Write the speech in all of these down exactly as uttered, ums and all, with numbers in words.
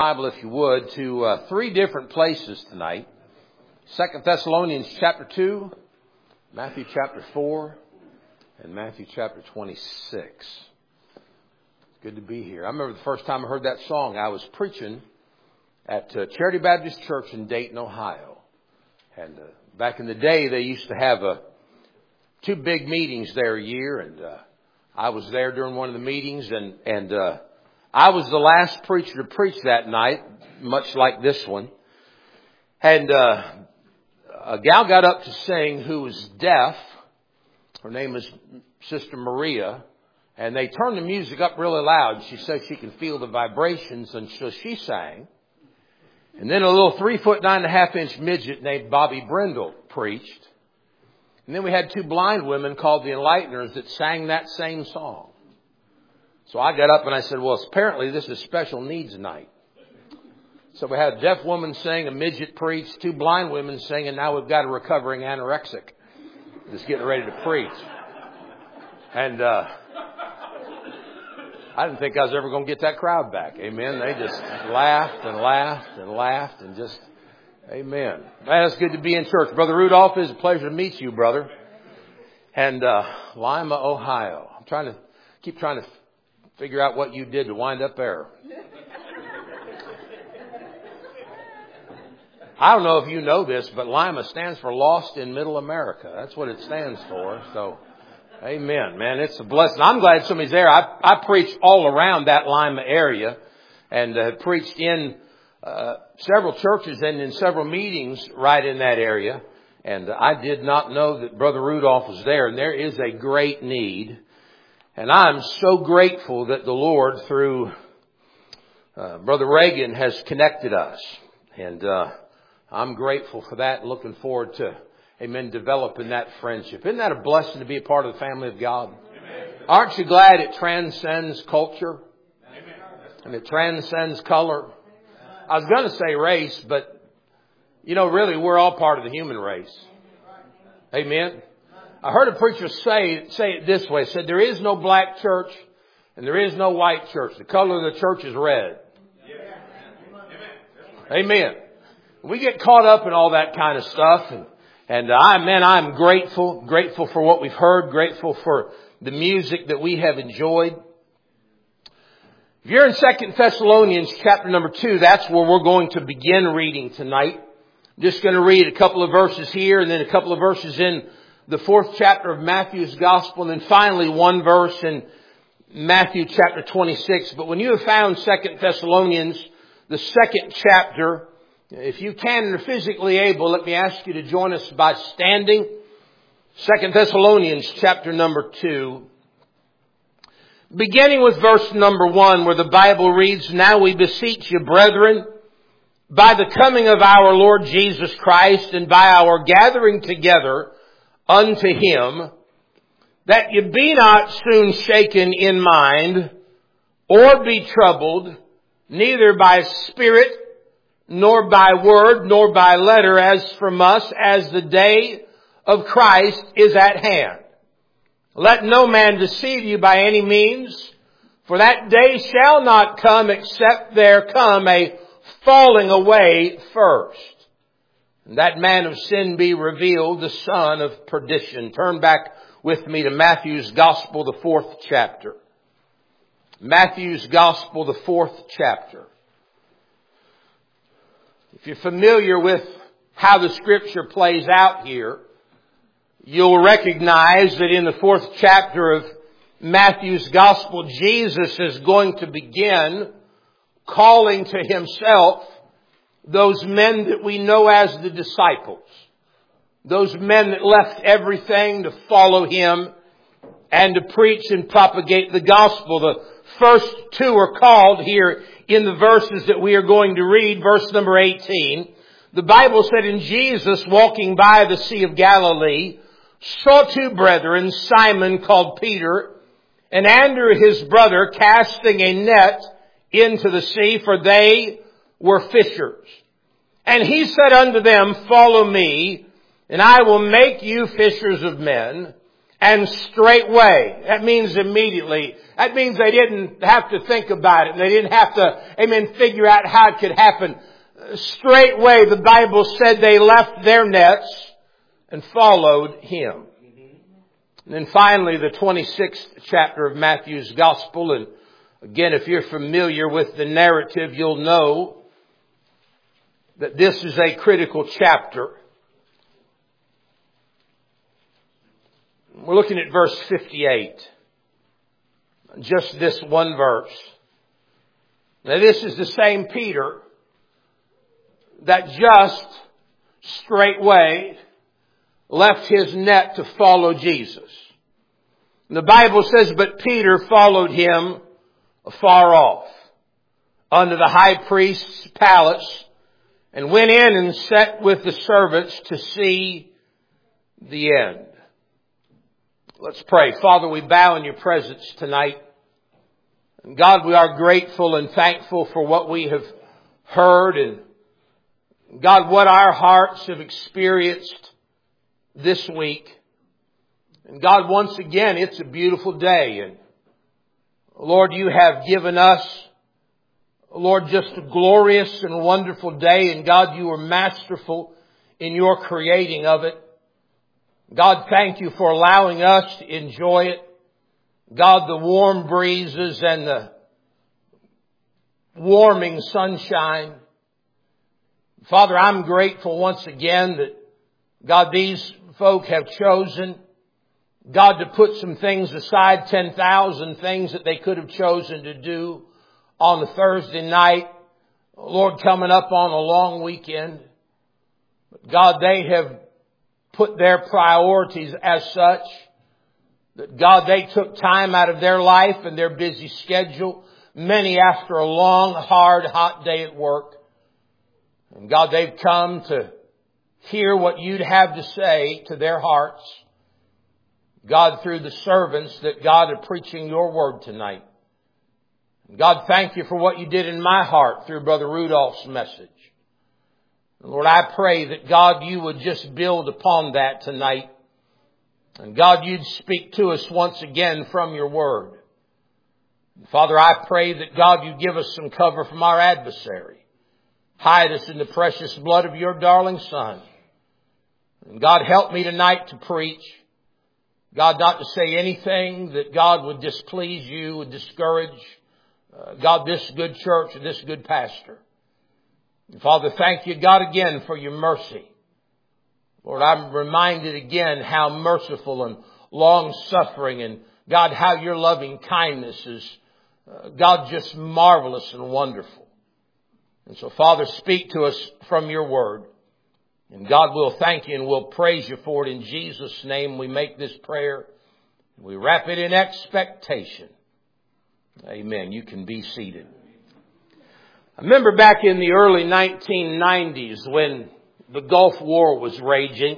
Bible, if you would, to uh, three different places tonight. Second Thessalonians chapter two, Matthew chapter four, and Matthew chapter twenty-six. It's good to be here. I remember the first time I heard that song, I was preaching at uh, Charity Baptist Church in Dayton, Ohio. And uh, back in the day, they used to have uh, two big meetings there a year, and uh, I was there during one of the meetings, and and uh, I was the last preacher to preach that night, much like this one. And uh, a gal got up to sing who was deaf. Her name was Sister Maria. And they turned the music up really loud. She said she could feel the vibrations, and so she sang. And then a little three foot nine and a half inch midget named Bobby Brindle preached. And then we had two blind women called the Enlighteners that sang that same song. So I got up and I said, well, apparently this is special needs night. So we had a deaf woman sing, a midget preach, two blind women sing, and now we've got a recovering anorexic that's getting ready to preach. And uh, I didn't think I was ever going to get that crowd back. Amen. They just laughed and laughed and laughed and just, amen. Man, it's good to be in church. Brother Rudolph, it's a pleasure to meet you, brother. And uh, Lima, Ohio. I'm trying to keep trying to figure out what you did to wind up there. I don't know if you know this, but Lima stands for Lost in Middle America. That's what it stands for. So, amen, man. It's a blessing. I'm glad somebody's there. I, I preached all around that Lima area and uh, preached in uh, several churches and in several meetings right in that area. And I did not know that Brother Rudolph was there. And there is a great need. And I'm so grateful that the Lord, through uh, Brother Reagan, has connected us. And uh, I'm grateful for that and looking forward to, amen, developing that friendship. Isn't that a blessing to be a part of the family of God? Amen. Aren't you glad it transcends culture? Amen. And it transcends color? I was going to say race, but, you know, really, we're all part of the human race. Amen. I heard a preacher say, say it this way. He said, there is no black church and there is no white church. The color of the church is red. Amen. We get caught up in all that kind of stuff. And, and I, man, I'm grateful, grateful for what we've heard, grateful for the music that we have enjoyed. If you're in Second Thessalonians chapter number two, that's where we're going to begin reading tonight. I'm just going to read a couple of verses here and then a couple of verses in the fourth chapter of Matthew's Gospel, and then finally one verse in Matthew chapter twenty-six. But when you have found Second Thessalonians, the second chapter, if you can and are physically able, let me ask you to join us by standing. Second Thessalonians chapter number two. Beginning with verse number one, where the Bible reads, Now we beseech you, brethren, by the coming of our Lord Jesus Christ and by our gathering together unto Him, that you be not soon shaken in mind, or be troubled, neither by spirit, nor by word, nor by letter, as from us, as the day of Christ is at hand. Let no man deceive you by any means, for that day shall not come except there come a falling away first. And that man of sin be revealed, the son of perdition. Turn back with me to Matthew's Gospel, the fourth chapter. Matthew's Gospel, the fourth chapter. If you're familiar with how the Scripture plays out here, you'll recognize that in the fourth chapter of Matthew's Gospel, Jesus is going to begin calling to Himself those men that we know as the disciples. Those men that left everything to follow Him and to preach and propagate the gospel. The first two are called here in the verses that we are going to read. Verse number eighteen. The Bible said, And Jesus, walking by the Sea of Galilee, saw two brethren, Simon called Peter, and Andrew his brother, casting a net into the sea, for they were fishers. And He said unto them, Follow me, and I will make you fishers of men. and straightway. That means immediately. That means they didn't have to think about it. They didn't have to, amen, figure out how it could happen. Straightway, the Bible said they left their nets and followed Him. And then finally, the twenty-sixth chapter of Matthew's Gospel. And again, if you're familiar with the narrative, you'll know that this is a critical chapter. We're looking at verse fifty-eight. Just this one verse. Now this is the same Peter that just straightway left his net to follow Jesus. And the Bible says, but Peter followed him afar off unto the high priest's palace and went in and sat with the servants to see the end. Let's pray. Father, we bow in your presence tonight. And God, we are grateful and thankful for what we have heard, and God, what our hearts have experienced this week. And God, once again, it's a beautiful day. And Lord, you have given us, Lord, just a glorious and wonderful day. And God, you are masterful in your creating of it. God, thank you for allowing us to enjoy it. God, the warm breezes and the warming sunshine. Father, I'm grateful once again that, God, these folk have chosen, God, to put some things aside, ten thousand things that they could have chosen to do on a Thursday night. Lord, coming up on a long weekend. But God, they have put their priorities as such that, God, they took time out of their life and their busy schedule, many after a long, hard, hot day at work. And God, they've come to hear what you'd have to say to their hearts. God, through the servants that, God, are preaching your word tonight. And God, thank you for what you did in my heart through Brother Rudolph's message. And Lord, I pray that, God, you would just build upon that tonight. And God, you'd speak to us once again from your word. And Father, I pray that, God, you give us some cover from our adversary. Hide us in the precious blood of your darling Son. And God, help me tonight to preach. God, not to say anything that, God, would displease you, would discourage, uh, God, this good church and this good pastor. And Father, thank you, God, again for your mercy. Lord, I'm reminded again how merciful and long-suffering, and God, how your loving kindness is, uh, God, just marvelous and wonderful. And so, Father, speak to us from your word. And God, will thank you and we'll praise you for it. In Jesus' name we make this prayer. We wrap it in expectation. Amen. You can be seated. I remember back in the early nineteen nineties when the Gulf War was raging.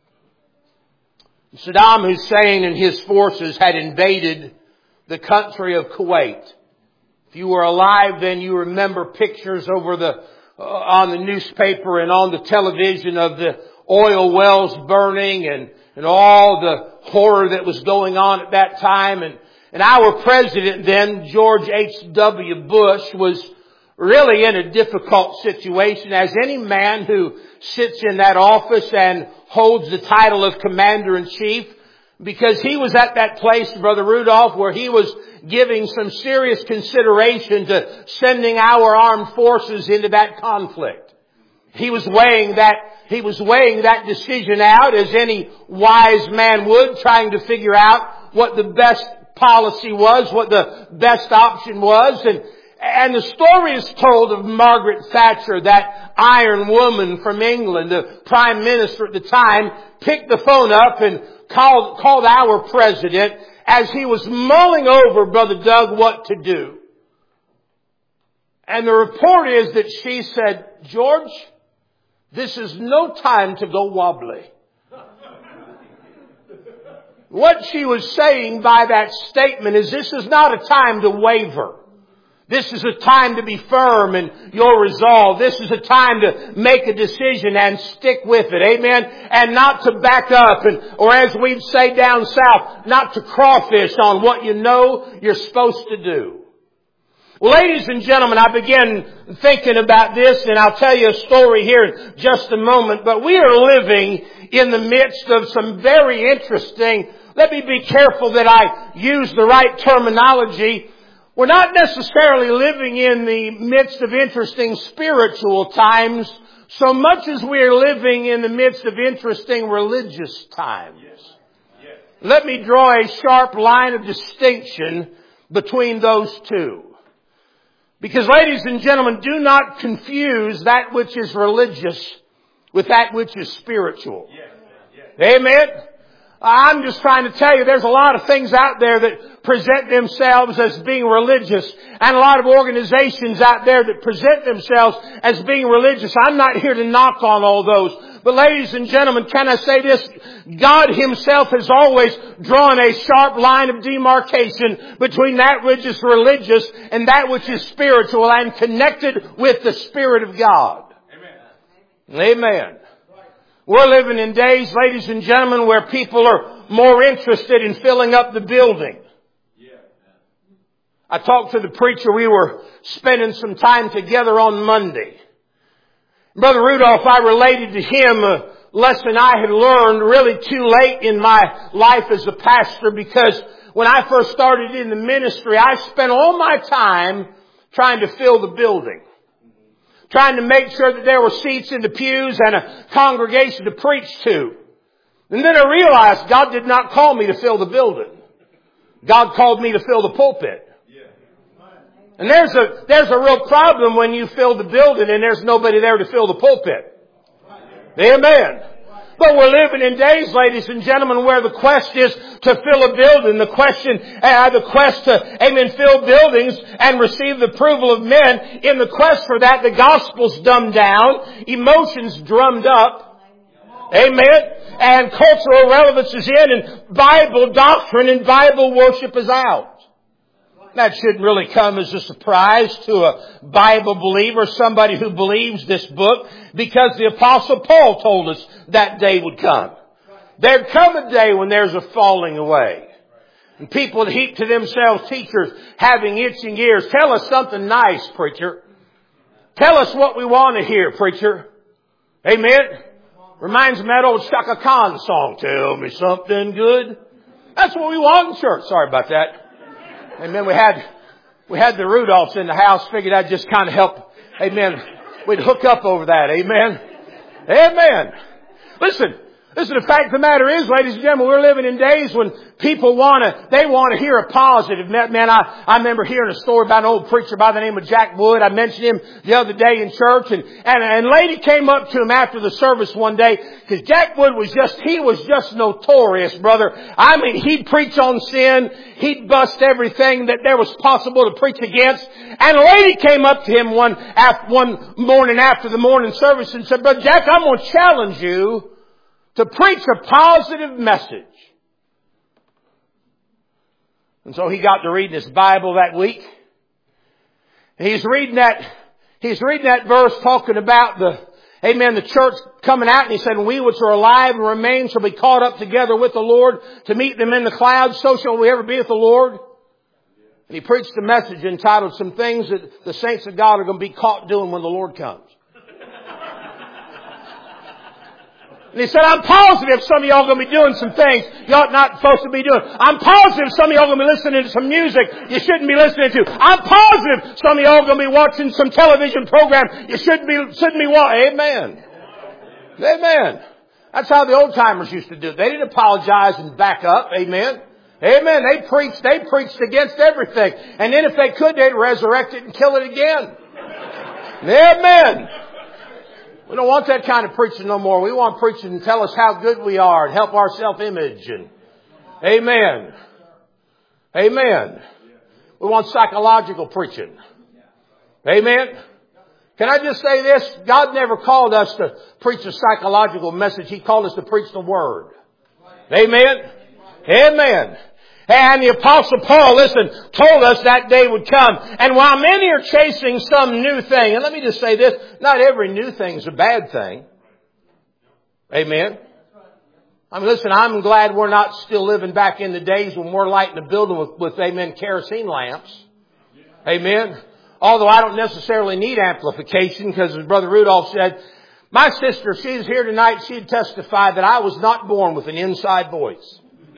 Saddam Hussein and his forces had invaded the country of Kuwait. If you were alive then, you remember pictures over the uh, on the newspaper and on the television of the oil wells burning and, and all the horror that was going on at that time. And, and our president then, George H W Bush, was really in a difficult situation, as any man who sits in that office and holds the title of Commander-in-Chief, because he was at that place, Brother Rudolph, where he was giving some serious consideration to sending our armed forces into that conflict. He was weighing that, he was weighing that decision out, as any wise man would, trying to figure out what the best policy was, what the best option was. And, and the story is told of Margaret Thatcher, that iron woman from England, the Prime Minister at the time, picked the phone up and called, called our president as he was mulling over, Brother Doug, what to do. And the report is that she said, George, this is no time to go wobbly. What she was saying by that statement is this is not a time to waver. This is a time to be firm in your resolve. This is a time to make a decision and stick with it. Amen. And not to back up and, or as we'd say down south, not to crawfish on what you know you're supposed to do. Well, ladies and gentlemen, I began thinking about this, and I'll tell you a story here in just a moment, but we are living in the midst of some very interesting, let me be careful that I use the right terminology. We're not necessarily living in the midst of interesting spiritual times so much as we are living in the midst of interesting religious times. Yes. Yes. Let me draw a sharp line of distinction between those two. Because, ladies and gentlemen, do not confuse that which is religious with that which is spiritual. Yes. Yes. Amen? I'm just trying to tell you there's a lot of things out there that present themselves as being religious, and a lot of organizations out there that present themselves as being religious. I'm not here to knock on all those. But ladies and gentlemen, can I say this? God Himself has always drawn a sharp line of demarcation between that which is religious and that which is spiritual and connected with the Spirit of God. Amen. Amen. We're living in days, ladies and gentlemen, where people are more interested in filling up the building. I talked to the preacher. We were spending some time together on Monday. Brother Rudolph, I related to him a lesson I had learned really too late in my life as a pastor, because when I first started in the ministry, I spent all my time trying to fill the building. Trying to make sure that there were seats in the pews and a congregation to preach to. And then I realized God did not call me to fill the building. God called me to fill the pulpit. And there's a, there's a real problem when you fill the building and there's nobody there to fill the pulpit. Amen. But we're living in days, ladies and gentlemen, where the quest is to fill a building. The question, uh, the quest to, amen, fill buildings and receive the approval of men. In the quest for that, the gospel's dumbed down, emotions drummed up. Amen. And cultural relevance is in, and Bible doctrine and Bible worship is out. That shouldn't really come as a surprise to a Bible believer, somebody who believes this book, because the Apostle Paul told us that day would come. There'd come a day when there's a falling away. And people would heap to themselves teachers having itching ears. Tell us something nice, preacher. Tell us what we want to hear, preacher. Amen. Reminds me of that old Shaka Khan song. Tell me something good. That's what we want in church. Sorry about that. Amen. We had, we had the Rudolphs in the house. Figured I'd just kind of help. Amen. We'd hook up over that. Amen. Amen. Listen. Listen, the fact of the matter is, ladies and gentlemen, we're living in days when people want to, they want to hear a positive. Man, I, I remember hearing a story about an old preacher by the name of Jack Wood. I mentioned him the other day in church, and, and, and a lady came up to him after the service one day, because Jack Wood was just, he was just notorious, brother. I mean, he'd preach on sin. He'd bust everything that there was possible to preach against. And a lady came up to him one, after, one morning after the morning service and said, Brother Jack, I'm going to challenge you to preach a positive message. And so he got to reading his Bible that week. He's reading that, he's reading that verse talking about the, amen, the church coming out. And he said, we which are alive and remain shall be caught up together with the Lord to meet them in the clouds. So shall we ever be with the Lord. And he preached a message entitled Some Things That the Saints of God Are Going to Be Caught Doing When the Lord Comes. And he said, I'm positive some of y'all are going to be doing some things you ought not supposed to be doing. I'm positive some of y'all are going to be listening to some music you shouldn't be listening to. I'm positive some of y'all are going to be watching some television program you shouldn't be, shouldn't be watching. Amen. Amen. That's how the old timers used to do it. They didn't apologize and back up. Amen. Amen. They preached, they preached against everything. And then if they could, they'd resurrect it and kill it again. Amen. We don't want that kind of preaching no more. We want preaching to tell us how good we are and help our self-image. And amen. Amen. We want psychological preaching. Amen. Can I just say this? God never called us to preach a psychological message. He called us to preach the Word. Amen. Amen. And the Apostle Paul, listen, told us that day would come. And while many are chasing some new thing, and let me just say this, not every new thing is a bad thing. Amen. I mean, listen, I'm glad we're not still living back in the days when we're lighting a building with, with amen, kerosene lamps. Amen. Although I don't necessarily need amplification, because as Brother Rudolph said, my sister, if she's here tonight, she'd testify that I was not born with an inside voice.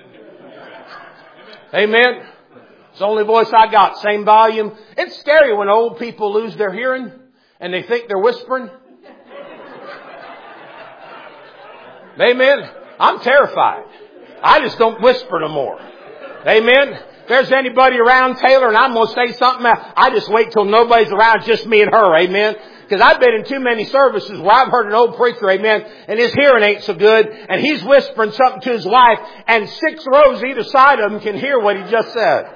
Amen. It's the only voice I got. Same volume. It's scary when old people lose their hearing and they think they're whispering. Amen. I'm terrified. I just don't whisper no more. Amen. If there's anybody around Taylor and I'm going to say something, I just wait till nobody's around, just me and her. Amen. Because I've been in too many services where I've heard an old preacher, amen, and his hearing ain't so good, and he's whispering something to his wife, and six rows either side of him can hear what he just said.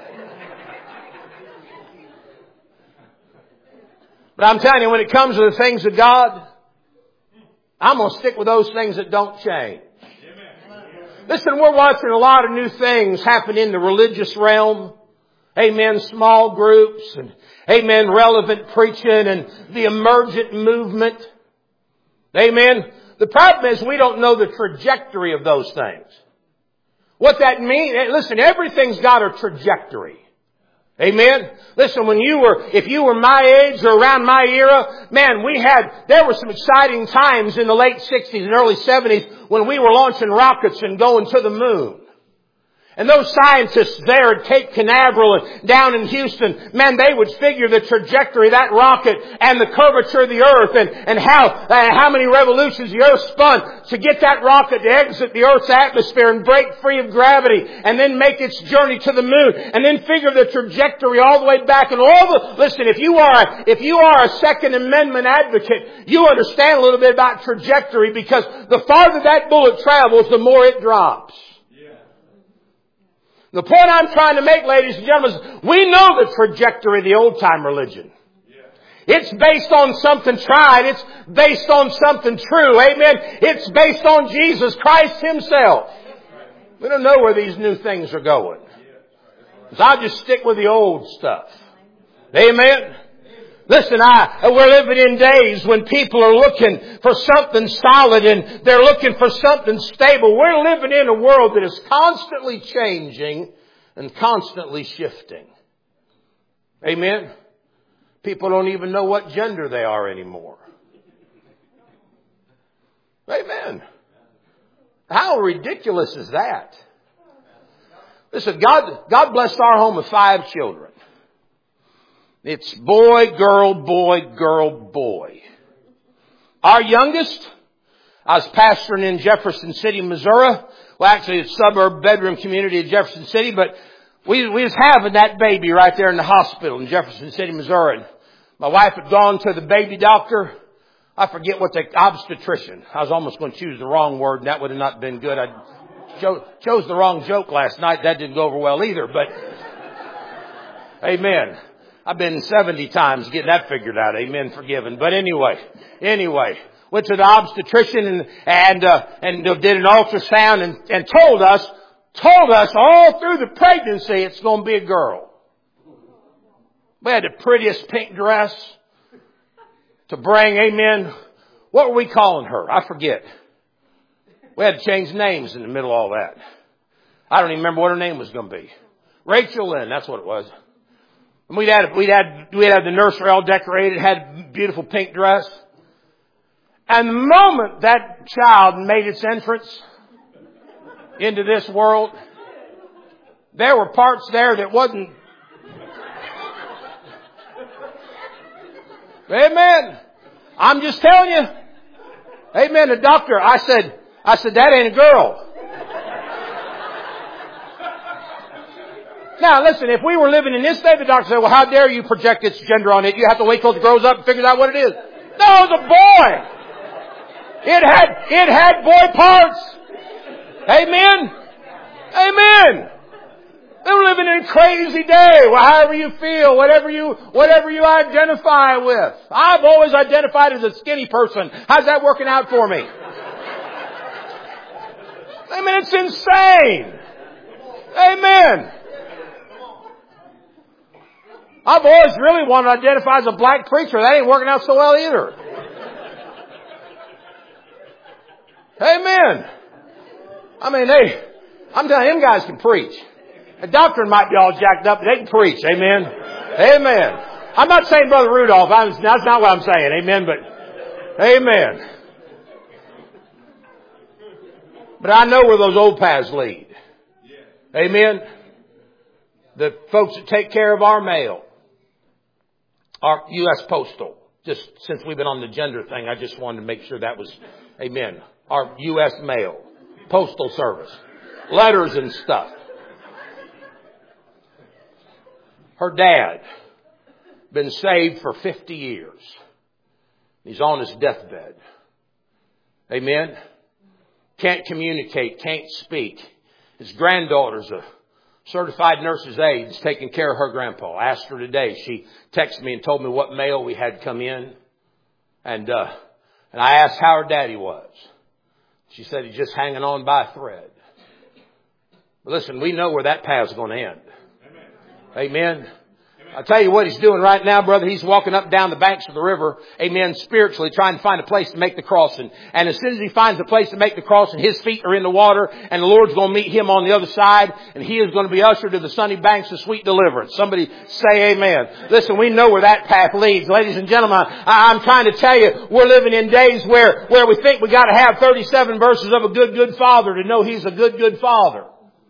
But I'm telling you, when it comes to the things of God, I'm going to stick with those things that don't change. Listen, we're watching a lot of new things happen in the religious realm. Amen. Small groups and amen. Relevant preaching and the emergent movement. Amen. The problem is we don't know the trajectory of those things. What that means, listen, everything's got a trajectory. Amen. Listen, when you were, if you were my age or around my era, man, we had, there were some exciting times in the late sixties and early seventies when we were launching rockets and going to the moon. And those scientists there at Cape Canaveral and down in Houston, man, they would figure the trajectory of that rocket and the curvature of the earth and, and how, uh, how many revolutions the earth spun to get that rocket to exit the earth's atmosphere and break free of gravity and then make its journey to the moon and then figure the trajectory all the way back and all the, listen, if you are, if you are a Second Amendment advocate, you understand a little bit about trajectory because the farther that bullet travels, the more it drops. The point I'm trying to make, ladies and gentlemen, is we know the trajectory of the old-time religion. It's based on something tried. It's based on something true. Amen. It's based on Jesus Christ Himself. We don't know where these new things are going. So I'll just stick with the old stuff. Amen. Listen, I, we're living in days when people are looking for something solid and they're looking for something stable. We're living in a world that is constantly changing and constantly shifting. Amen? People don't even know what gender they are anymore. Amen. How ridiculous is that? Listen, God, God blessed our home with five children. It's boy, girl, boy, girl, boy. Our youngest, I was pastoring in Jefferson City, Missouri. Well, actually, it's a suburb bedroom community of Jefferson City, but we, we was having that baby right there in the hospital in Jefferson City, Missouri. My wife had gone to the baby doctor. I forget what the obstetrician. I was almost going to choose the wrong word, and that would have not been good. I cho- chose the wrong joke last night. That didn't go over well either, but amen. I've been seventy times getting that figured out. Amen. Forgiven. But anyway, anyway, went to the obstetrician and, and, uh, and did an ultrasound and, and told us, told us all through the pregnancy it's going to be a girl. We had the prettiest pink dress to bring. Amen. What were we calling her? I forget. We had to change names in the middle of all that. I don't even remember what her name was going to be. Rachel Lynn. That's what it was. And we'd had, we'd had, we'd had the nursery all decorated, had a beautiful pink dress. And the moment that child made its entrance into this world, there were parts there that wasn't. Amen. I'm just telling you. Amen. The doctor, I said, I said, that ain't a girl. Now, listen, if we were living in this day, the doctor said, well, how dare you project its gender on it? You have to wait till it grows up and figure out what it is. No, it was a boy. It had, it had boy parts. Amen. Amen. We're living in a crazy day. Well, however you feel, whatever you, whatever you identify with. I've always identified as a skinny person. How's that working out for me? I mean, it's insane. Amen. I've always really wanted to identify as a black preacher. That ain't working out so well either. Amen. I mean, they, I'm telling you, them guys can preach. The doctrine might be all jacked up, but they can preach. Amen. Amen. I'm not saying Brother Rudolph. I'm, that's not what I'm saying. Amen. But, amen. But I know where those old paths lead. Amen. The folks that take care of our mail. Our U S Postal. Just since we've been on the gender thing, I just wanted to make sure that was, amen. Our U S Mail. Postal Service. Letters and stuff. Her dad. Been saved for fifty years. He's on his deathbed. Amen. Can't communicate, can't speak. His granddaughter's a certified nurse's aide, is taking care of her grandpa. I asked her today. She texted me and told me what mail we had come in. And, uh, and I asked how her daddy was. She said he's just hanging on by a thread. But listen, we know where that path's going to end. Amen. Amen. I'll tell you what he's doing right now, brother. He's walking up and down the banks of the river, amen, spiritually, trying to find a place to make the crossing. And as soon as he finds a place to make the crossing, his feet are in the water, and the Lord's going to meet him on the other side, and he is going to be ushered to the sunny banks of sweet deliverance. Somebody say amen. Listen, we know where that path leads. Ladies and gentlemen, I, I'm trying to tell you, we're living in days where, where we think we got to have thirty-seven verses of a good, good father to know he's a good, good father.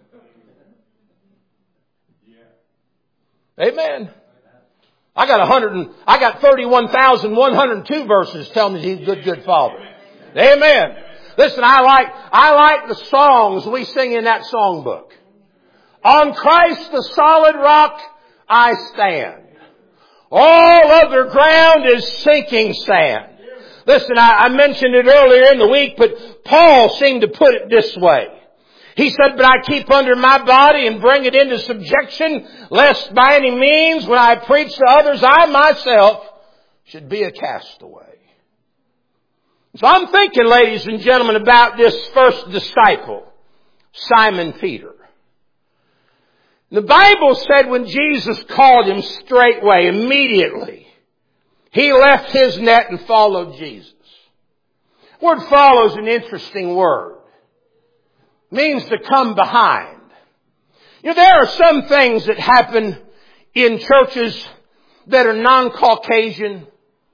Amen. I got a hundred and, I got thirty-one thousand one hundred two verses telling me he's a good, good father. Amen. Listen, I like, I like the songs we sing in that songbook. On Christ the solid rock I stand. All other ground is sinking sand. Listen, I, I mentioned it earlier in the week, but Paul seemed to put it this way. He said, but I keep under my body and bring it into subjection, lest by any means when I preach to others, I myself should be a castaway. So I'm thinking, ladies and gentlemen, about this first disciple, Simon Peter. The Bible said when Jesus called him straightway, immediately, he left his net and followed Jesus. The word follow is an interesting word. Means to come behind. You know, there are some things that happen in churches that are non-Caucasian.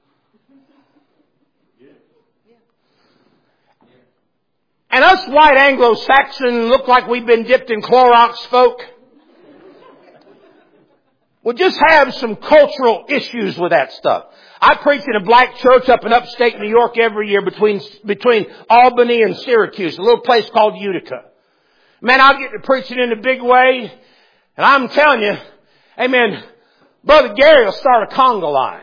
And us white Anglo-Saxon look like we've been dipped in Clorox folk. We'll just have some cultural issues with that stuff. I preach in a black church up in upstate New York every year between, between Albany and Syracuse, a little place called Utica. Man, I'll get to preaching in a big way, and I'm telling you, amen, Brother Gary will start a conga line.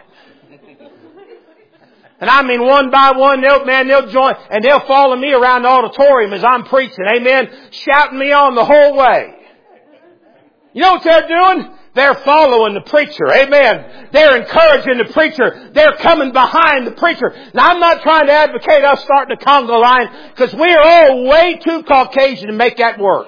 And I mean, one by one, they'll, man, they'll join, and they'll follow me around the auditorium as I'm preaching, amen, shouting me on the whole way. You know what they're doing? They're following the preacher. Amen. They're encouraging the preacher. They're coming behind the preacher. Now, I'm not trying to advocate us starting a conga line because we're all way too Caucasian to make that work.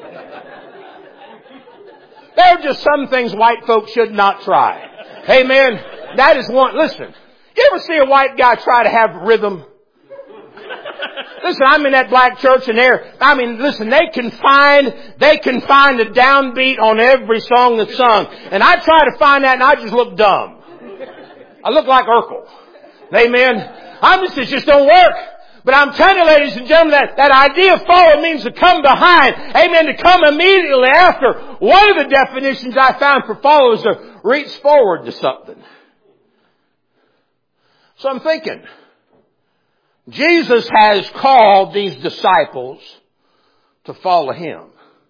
There are just some things white folks should not try. Amen. That is one. Listen, you ever see a white guy try to have rhythm? Listen, I'm in that black church and there, I mean, listen, they can find, they can find a downbeat on every song that's sung. And I try to find that and I just look dumb. I look like Urkel. Amen. I'm just, it just don't work. But I'm telling you, ladies and gentlemen, that, that idea of follow means to come behind. Amen. To come immediately after. One of the definitions I found for follow is to reach forward to something. So I'm thinking, Jesus has called these disciples to follow Him.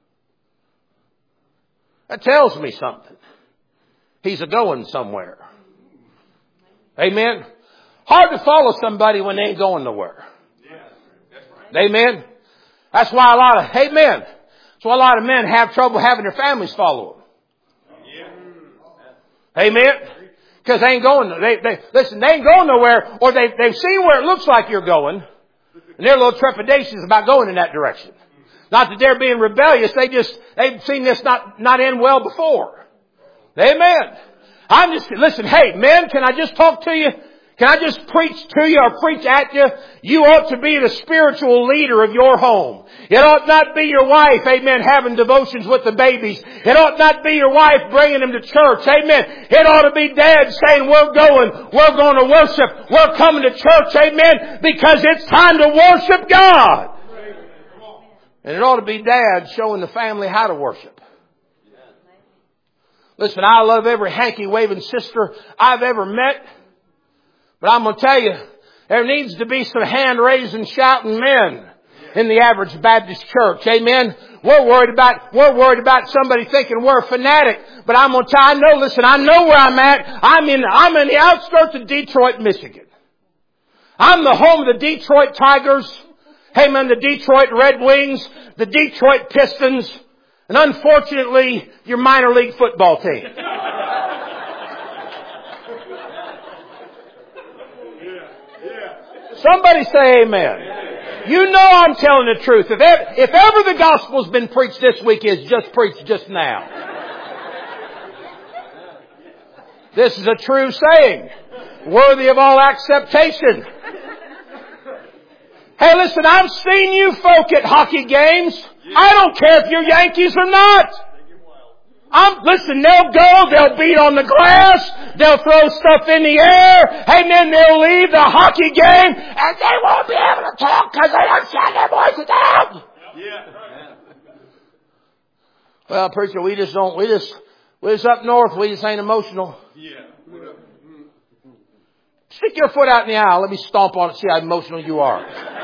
That tells me something. He's a-going somewhere. Amen. Hard to follow somebody when they ain't going nowhere. Amen. That's why a lot of, amen. That's why a lot of men have trouble having their families follow them. Amen. Because they ain't going, they, they, listen, they ain't going nowhere, or they, they've seen where it looks like you're going, and they're a little trepidatious about going in that direction. Not that they're being rebellious, they just, they've seen this not, not end well before. Amen. I'm just, listen, hey, men, can I just talk to you? Can I just preach to you or preach at you? You ought to be the spiritual leader of your home. It ought not be your wife, amen, having devotions with the babies. It ought not be your wife bringing them to church, amen. It ought to be dad saying, we're going, we're going to worship, we're coming to church, amen, because it's time to worship God. And it ought to be dad showing the family how to worship. Listen, I love every hanky-waving sister I've ever met. But I'm going to tell you, there needs to be some hand-raising, shouting men in the average Baptist church. Amen. We're worried about, we're worried about somebody thinking we're a fanatic. But I'm going to tell you, I know, listen, I know where I'm at. I'm in, I'm in the outskirts of Detroit, Michigan. I'm the home of the Detroit Tigers. Amen. The Detroit Red Wings, the Detroit Pistons, and unfortunately, your minor league football team. Somebody say amen. You know I'm telling the truth. If ever, if ever the gospel's been preached this week, it's just preached just now. This is a true saying, worthy of all acceptation. Hey, listen, I've seen you folk at hockey games. I don't care if you're Yankees or not. I'm, listen, they'll go, they'll beat on the glass, they'll throw stuff in the air, and then they'll leave the hockey game, and they won't be able to talk because they don't shut their voices out. Yeah. Well, preacher, we just don't, we just, we just up north, we just ain't emotional. Yeah. Stick your foot out in the aisle, let me stomp on it, see how emotional you are.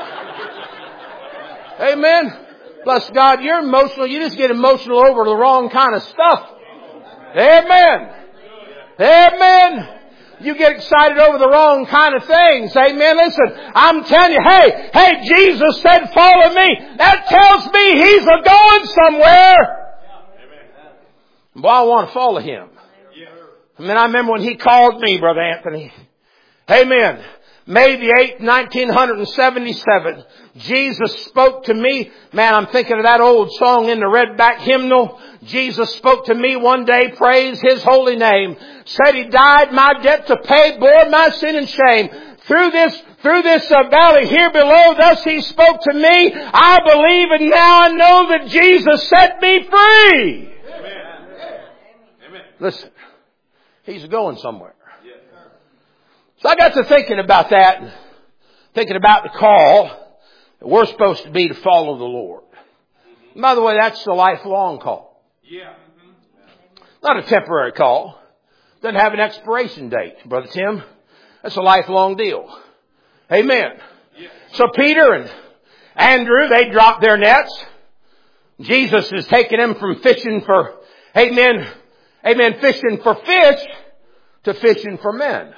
Amen. Bless God, you're emotional. You just get emotional over the wrong kind of stuff. Amen. Amen. You get excited over the wrong kind of things. Amen. Listen, I'm telling you, hey, hey, Jesus said, follow me. That tells me He's a going somewhere. Boy, I want to follow Him. I mean, I remember when He called me, Brother Anthony. Amen. May the eighth, nineteen seventy-seven, Jesus spoke to me. Man, I'm thinking of that old song in the Redback hymnal. Jesus spoke to me one day, praise His holy name. Said He died my debt to pay, bore my sin and shame. Through this, through this uh, valley here below, thus He spoke to me. I believe and now I know that Jesus set me free. Amen. Amen. Listen, He's going somewhere. So I got to thinking about that, thinking about the call that we're supposed to be to follow the Lord. And by the way, that's a lifelong call. Yeah. Not a temporary call. Doesn't have an expiration date, Brother Tim. That's a lifelong deal. Amen. Yeah. So Peter and Andrew, they dropped their nets. Jesus is taking them from fishing for, amen, amen, fishing for fish to fishing for men.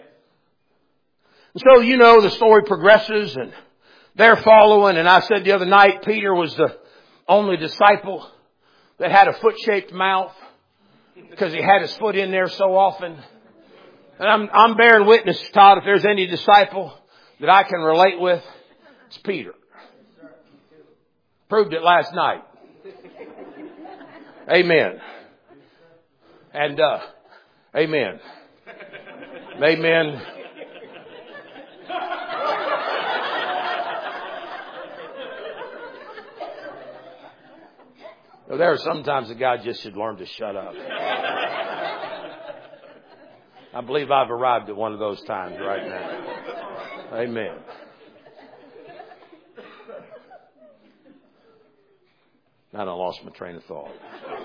So, you know, the story progresses and they're following. And I said the other night, Peter was the only disciple that had a foot-shaped mouth because he had his foot in there so often. And I'm, I'm bearing witness, Todd, if there's any disciple that I can relate with, it's Peter. Proved it last night. Amen. And, uh, amen. Amen. Well, there are sometimes a guy just should learn to shut up. I believe I've arrived at one of those times right now. Amen. I done lost my train of thought.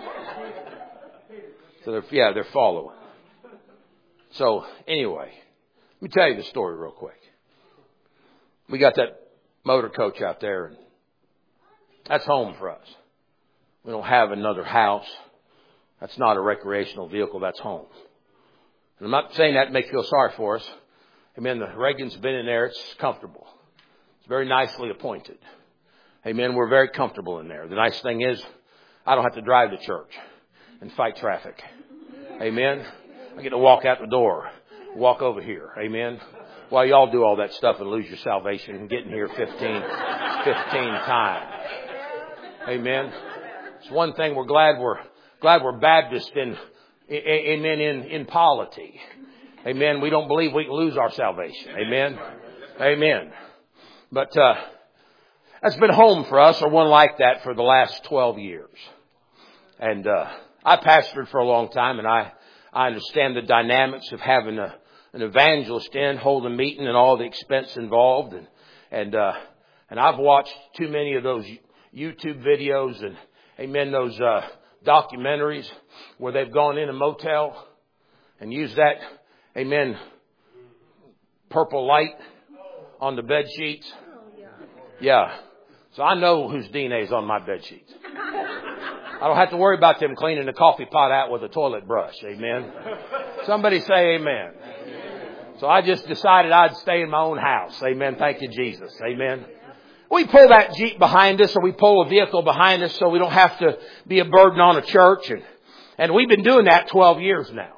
So they're, yeah, they're following. So anyway, let me tell you the story real quick. We got that motor coach out there, and that's home for us. We don't have another house. That's not a recreational vehicle. That's home. And I'm not saying that to make you feel sorry for us. Amen. The Reagan's been in there. It's comfortable. It's very nicely appointed. Amen. We're very comfortable in there. The nice thing is I don't have to drive to church and fight traffic. Amen. I get to walk out the door, walk over here. Amen. While y'all do all that stuff and lose your salvation and get in here fifteen, fifteen times. Amen. It's one thing we're glad we're glad we're Baptist in amen, in, in polity. Amen. We don't believe we can lose our salvation. Amen. Amen. But, uh, that's been home for us, or one like that, for the last twelve years. And, uh, I pastored for a long time, and I, I understand the dynamics of having a, an evangelist in, hold a meeting, and all the expense involved. And, and, uh, and I've watched too many of those YouTube videos and, amen, those, uh, documentaries where they've gone in a motel and used that, amen, purple light on the bed sheets. Yeah. So I know whose D N A is on my bed sheets. I don't have to worry about them cleaning the coffee pot out with a toilet brush. Amen. Somebody say amen. So I just decided I'd stay in my own house. Amen. Thank you, Jesus. Amen. We pull that Jeep behind us, or we pull a vehicle behind us so we don't have to be a burden on a church. And, and we've been doing that twelve years now.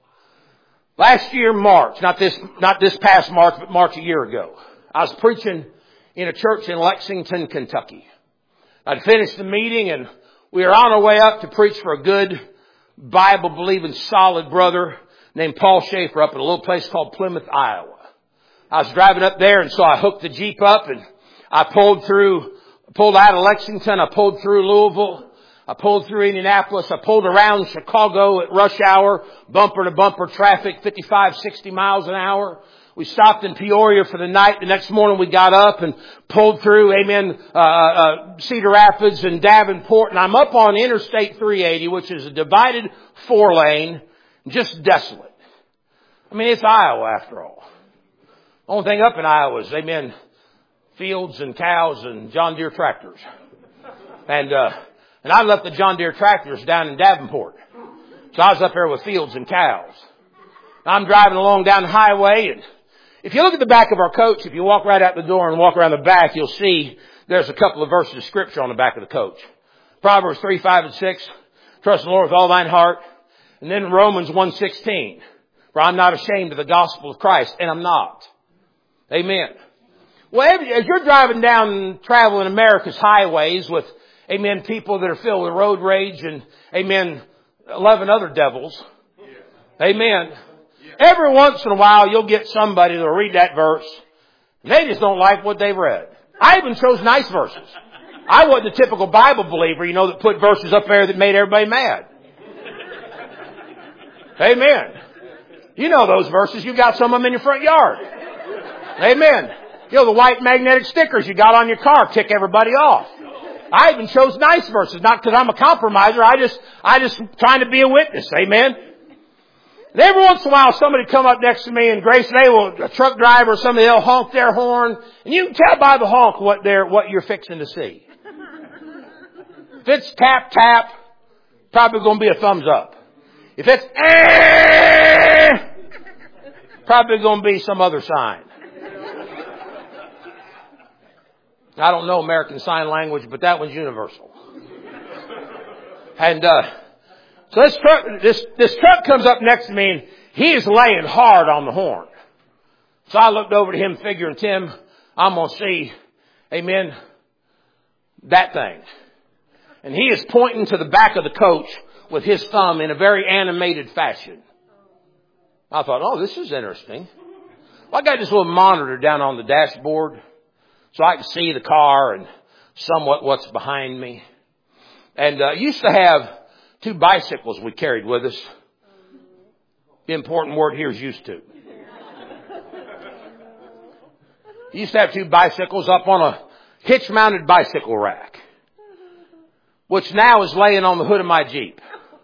Last year, March, not this, not this past March, but March a year ago, I was preaching in a church in Lexington, Kentucky. I'd finished the meeting, and we were on our way up to preach for a good, Bible-believing, solid brother named Paul Schaefer up in a little place called Plymouth, Iowa. I was driving up there, and so I hooked the Jeep up, and I pulled through, pulled out of Lexington, I pulled through Louisville, I pulled through Indianapolis, I pulled around Chicago at rush hour, bumper to bumper traffic, fifty-five, sixty miles an hour. We stopped in Peoria for the night. The next morning we got up and pulled through, amen, uh, uh, Cedar Rapids and Davenport. And I'm up on Interstate three eighty, which is a divided four lane, just desolate. I mean, it's Iowa after all. Only thing up in Iowa is, amen, fields and cows and John Deere tractors. And, uh, and I left the John Deere tractors down in Davenport. So I was up there with fields and cows. I'm driving along down the highway, and if you look at the back of our coach, if you walk right out the door and walk around the back, you'll see there's a couple of verses of scripture on the back of the coach. Proverbs three, five, and six. Trust in the Lord with all thine heart. And then Romans one sixteen. For I'm not ashamed of the gospel of Christ. And I'm not. Amen. Well, as you're driving down, traveling America's highways with, amen, people that are filled with road rage and, amen, eleven other devils. Amen. Every once in a while, you'll get somebody that'll read that verse. And they just don't like what they've read. I even chose nice verses. I wasn't the typical Bible believer, you know, that put verses up there that made everybody mad. Amen. You know those verses. You got some of them in your front yard. Amen. You know, the white magnetic stickers you got on your car tick everybody off. I even chose nice verses, not because I'm a compromiser. I just, I just trying to be a witness. Amen. And every once in a while, somebody come up next to me, and Grace, they will, a truck driver or somebody, they'll honk their horn, and you can tell by the honk what they're, what you're fixing to see. If it's tap, tap, probably going to be a thumbs up. If it's eh, probably going to be some other sign. I don't know American Sign Language, but that one's universal. And, uh, So this truck, this, this truck comes up next to me, and he is laying hard on the horn. So I looked over to him figuring, Tim, I'm going to see, amen, that thing. And he is pointing to the back of the coach with his thumb in a very animated fashion. I thought, oh, this is interesting. Well, I got this little monitor down on the dashboard so I can see the car and somewhat what's behind me. And uh, used to have two bicycles we carried with us. The important word here is used to. Used to have two bicycles up on a hitch-mounted bicycle rack, which now is laying on the hood of my Jeep.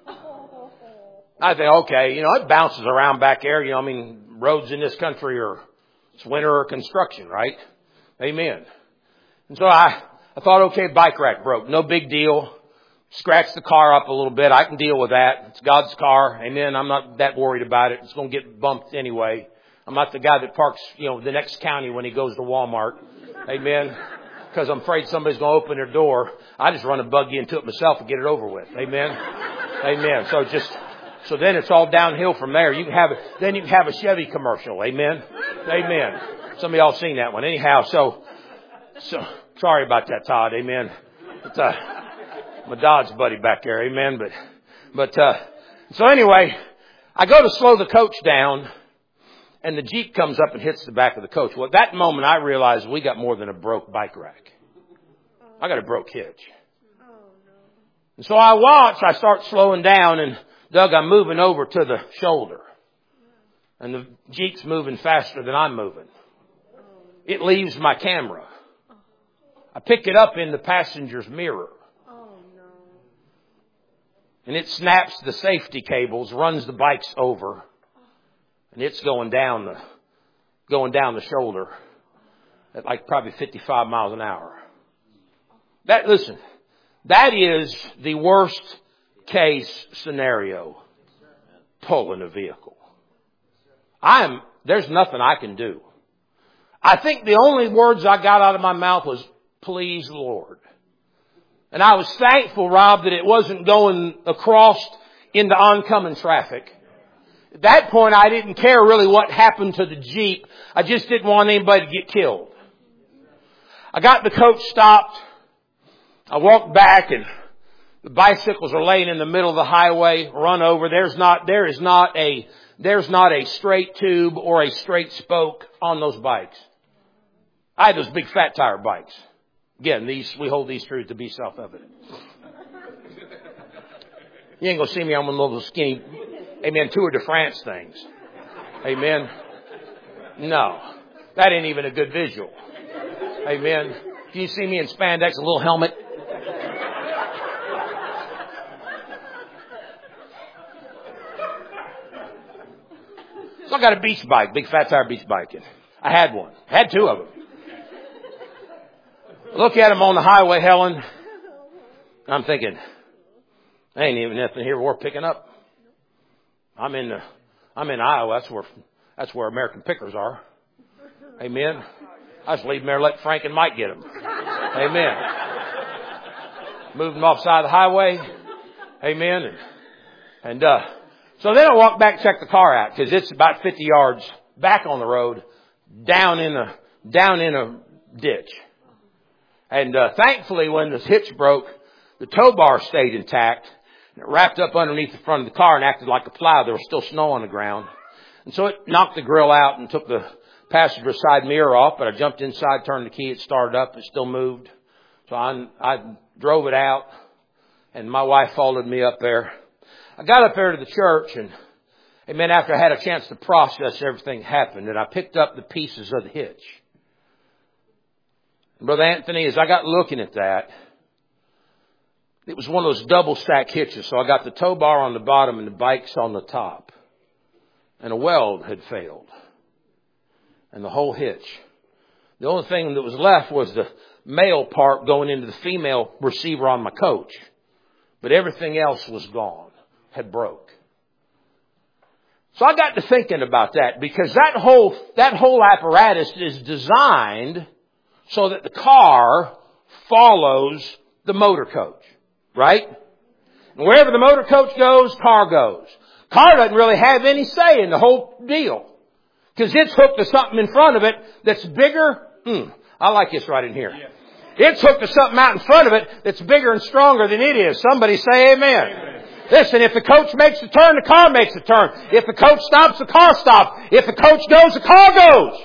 I think, okay, you know, it bounces around back there. You know, I mean, roads in this country are, it's winter or construction, right? Amen. And so I, I thought, okay, bike rack broke. No big deal. Scratch the car up a little bit. I can deal with that. It's God's car. Amen. I'm not that worried about it. It's going to get bumped anyway. I'm not the guy that parks, you know, the next county when he goes to Walmart. Amen. Because I'm afraid somebody's going to open their door. I just run a buggy into it myself and get it over with. Amen. Amen. So just, so then it's all downhill from there. You can have, a, then you can have a Chevy commercial. Amen. Amen. Some of y'all seen that one. Anyhow, so, so, sorry about that, Todd. Amen. It's, uh, my Dodge buddy back there. Amen. But, but, uh, So anyway, I go to slow the coach down, and the Jeep comes up and hits the back of the coach. Well, at that moment, I realized we got more than a broke bike rack. I got a broke hitch. And so I watch, I start slowing down, and Doug, I'm moving over to the shoulder. And the Jeep's moving faster than I'm moving. It leaves my camera. I pick it up in the passenger's mirror. And it snaps the safety cables, runs the bikes over, and it's going down the, going down the shoulder at like probably fifty-five miles an hour. That, listen, that is the worst case scenario, pulling a vehicle. I am, there's nothing I can do. I think the only words I got out of my mouth was, please, Lord. And I was thankful, Rob, that it wasn't going across into oncoming traffic. At that point, I didn't care really what happened to the Jeep. I just didn't want anybody to get killed. I got the coach stopped. I walked back, and the bicycles are laying in the middle of the highway, run over. There's not, there is not a, there's not a straight tube or a straight spoke on those bikes. I had those big fat tire bikes. Again, these, we hold these truths to be self-evident. You ain't gonna see me on one of those skinny, amen, Tour de France things. Amen. No. That ain't even a good visual. Amen. If you see me in spandex, a little helmet. So I got a beach bike, big fat tire beach bike. I had one. I had two of them. Look at him on the highway, Helen. I'm thinking, there ain't even nothing here worth picking up. I'm in the, I'm in Iowa. That's where, that's where American pickers are. Amen. I just leave them there, let Frank and Mike get them. Amen. Moved them off the side of the highway. Amen. And, and uh, so then I walked back and checked the car out because it's about fifty yards back on the road, down in a, down in a ditch. And uh, thankfully, when the hitch broke, the tow bar stayed intact. And it wrapped up underneath the front of the car and acted like a plow. There was still snow on the ground. And so it knocked the grill out and took the passenger side mirror off. But I jumped inside, turned the key, it started up, it still moved. So I, I drove it out, and my wife followed me up there. I got up there to the church, and amen, after I had a chance to process everything that happened, and I picked up the pieces of the hitch. Brother Anthony, as I got looking at that, it was one of those double stack hitches. So I got the tow bar on the bottom and the bikes on the top. And a weld had failed. And the whole hitch. The only thing that was left was the male part going into the female receiver on my coach. But everything else was gone, had broke. So I got to thinking about that because that whole, that whole apparatus is designed so that the car follows the motor coach, right? And wherever the motor coach goes, car goes. Car doesn't really have any say in the whole deal because it's hooked to something in front of it that's bigger. Hmm, I like this right in here. It's hooked to something out in front of it that's bigger and stronger than it is. Somebody say amen. Amen. Listen, if the coach makes a turn, the car makes a turn. If the coach stops, the car stops. If the coach goes, the car goes.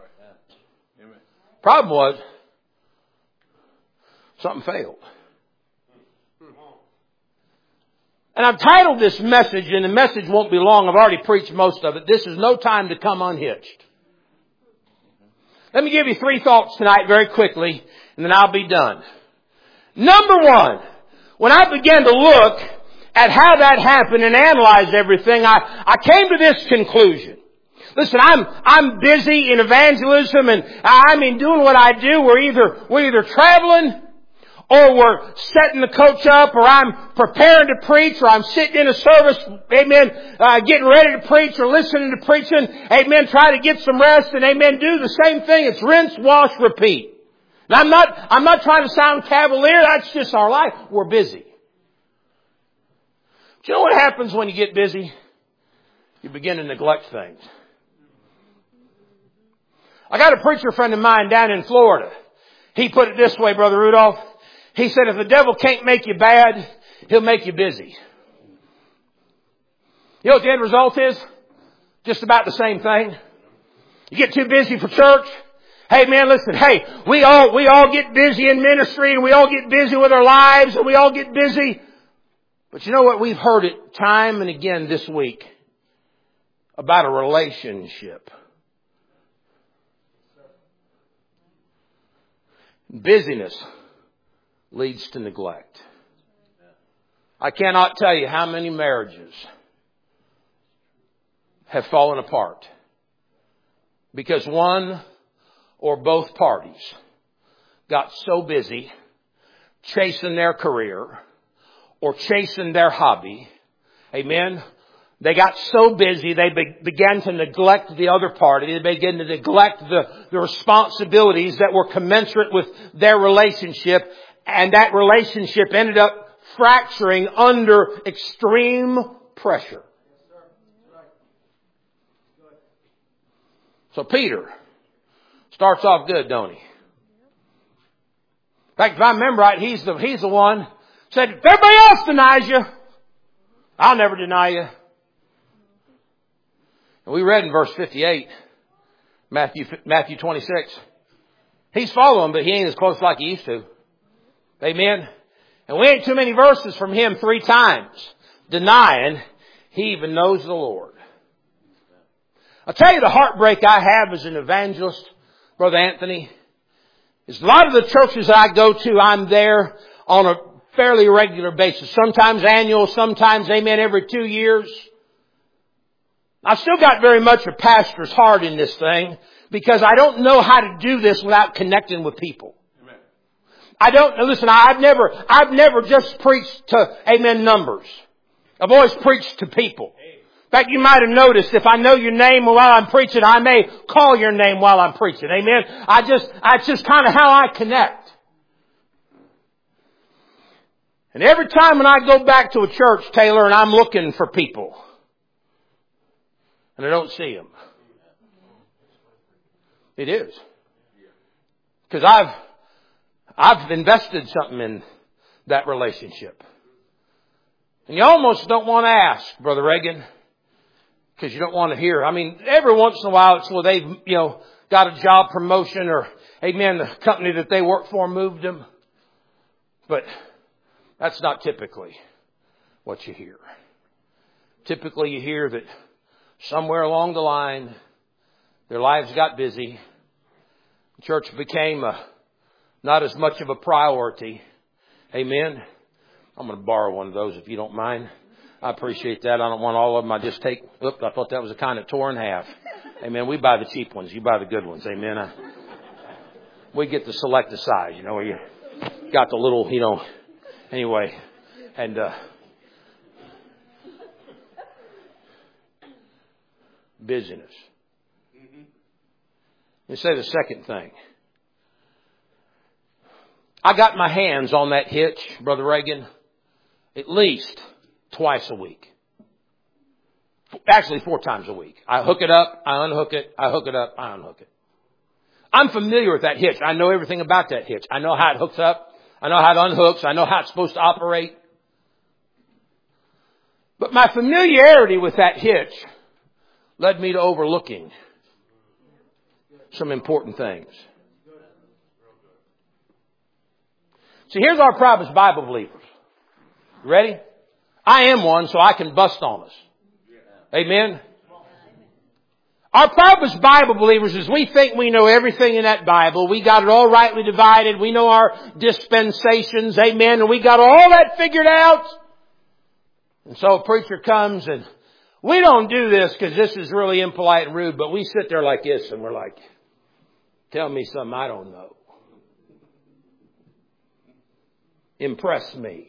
Problem was, something failed. And I've titled this message, and the message won't be long. I've already preached most of it. This is no time to come unhitched. Let me give you three thoughts tonight very quickly, and then I'll be done. Number one, when I began to look at how that happened and analyze everything, I, I came to this conclusion. Listen, I'm, I'm busy in evangelism and I mean doing what I do. We're either, we're either traveling or we're setting the coach up or I'm preparing to preach or I'm sitting in a service, amen, uh, getting ready to preach or listening to preaching, amen, try to get some rest and amen, do the same thing. It's rinse, wash, repeat. And I'm not, I'm not trying to sound cavalier. That's just our life. We're busy. Do you know what happens when you get busy? You begin to neglect things. I got a preacher friend of mine down in Florida. He put it this way, Brother Rudolph. He said, if the devil can't make you bad, he'll make you busy. You know what the end result is? Just about the same thing. You get too busy for church. Hey man, listen, hey, we all, we all get busy in ministry and we all get busy with our lives and we all get busy. But you know what? We've heard it time and again this week about a relationship. Busyness leads to neglect. I cannot tell you how many marriages have fallen apart because one or both parties got so busy chasing their career or chasing their hobby. Amen. They got so busy they be- began to neglect the other party. They began to neglect the, the responsibilities that were commensurate with their relationship. And that relationship ended up fracturing under extreme pressure. So Peter starts off good, don't he? In fact, if I remember right, he's the, he's the one said, if everybody else denies you, I'll never deny you. And we read in verse fifty-eight, Matthew, Matthew twenty-six. He's following, but he ain't as close like he used to. Amen. And we ain't too many verses from him three times denying he even knows the Lord. I'll tell you the heartbreak I have as an evangelist, Brother Anthony, is a lot of the churches I go to, I'm there on a fairly regular basis. Sometimes annual, sometimes, amen, every two years. I've still got very much a pastor's heart in this thing because I don't know how to do this without connecting with people. Amen. I don't, listen, I've never, I've never just preached to, amen, numbers. I've always preached to people. In fact, you might have noticed if I know your name while I'm preaching, I may call your name while I'm preaching. Amen. I just, that's just kind of how I connect. And every time when I go back to a church, Taylor, and I'm looking for people, and I don't see them, it is. Because I've, I've invested something in that relationship. And you almost don't want to ask, Brother Reagan, because you don't want to hear. I mean, every once in a while it's where they've, you know, got a job promotion or, amen, the company that they work for moved them. But that's not typically what you hear. Typically you hear that somewhere along the line, their lives got busy. Church became a, not as much of a priority. Amen. I'm going to borrow one of those if you don't mind. I appreciate that. I don't want all of them. I just take, oops, I thought that was a kind of tore in half. Amen. We buy the cheap ones. You buy the good ones. Amen. I, we get to select the size, you know, where you got the little, you know, anyway. And, uh, busyness. Let me say the second thing. I got my hands on that hitch, Brother Reagan, at least twice a week. Actually, four times a week. I hook it up, I unhook it, I hook it up, I unhook it. I'm familiar with that hitch. I know everything about that hitch. I know how it hooks up. I know how it unhooks. I know how it's supposed to operate. But my familiarity with that hitch led me to overlooking some important things. See, here's our problem as Bible believers. You ready? I am one, so I can bust on us. Amen? Our problem as Bible believers is we think we know everything in that Bible. We got it all rightly divided. We know our dispensations. Amen? And we got all that figured out. And so a preacher comes and we don't do this because this is really impolite and rude, but we sit there like this and we're like, tell me something I don't know. Impress me.